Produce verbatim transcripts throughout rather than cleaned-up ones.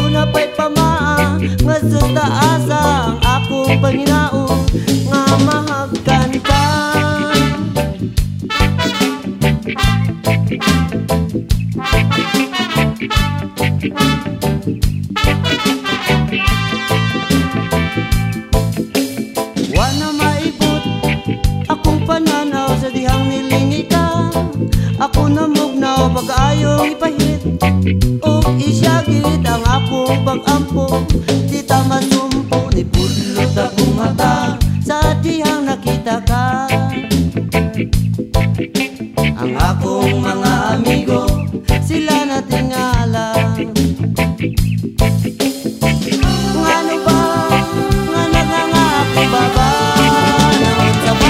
Aduna pa'y pamaa nga sa taasa ang akong panginaon nga mahagkan ka. Wala maibot akong pananaw sa dihang nilingi ka. Ako namugnaw pag-ayong ipahit o isyagit ang akong pag-ampo. Di ta masumpo ni pulot akong mata sa dihang nakita ka. Ang akong mga amigo sila natingala. Ngano ba nga nagangako baba ng sama?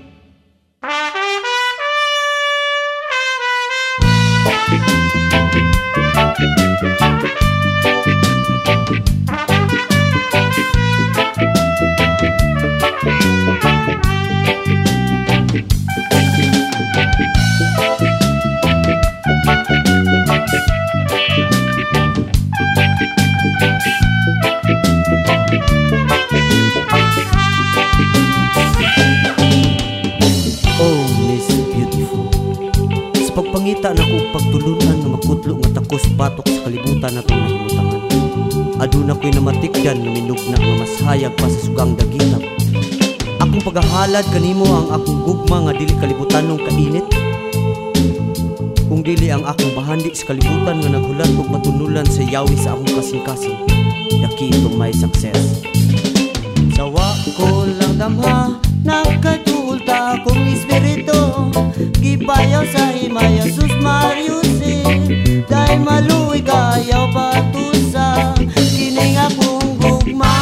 Oh, Miss Beautiful, sa pagpangita na kong pagtulunan nga makutlo nga takos batok sa kalibutan na itong nahimutangan. Aduna ko'y namatikdan na minugna nga mas hayag pa sa sugang dagitap. Akong paghahalad kanimo ang akong gugma nga dili kalibutan nung kainit. Kung dili ang akong bahandi sa kalibutan nga naghulat kong matunulan sa yawi sa akong kasing-kasing, the key to my success. Sawa ko lang damha, nakatulta akong espiritu, gipayaw sa himaya sus Mariusin, dahil maluwi kayaw patusa kining akong gugma.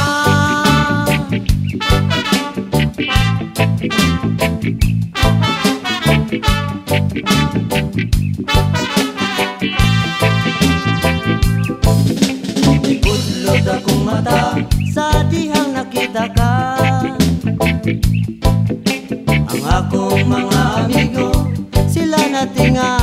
Ipudlot akong mata sa dihang nakita ka. Ang akong mga amigo sila natinga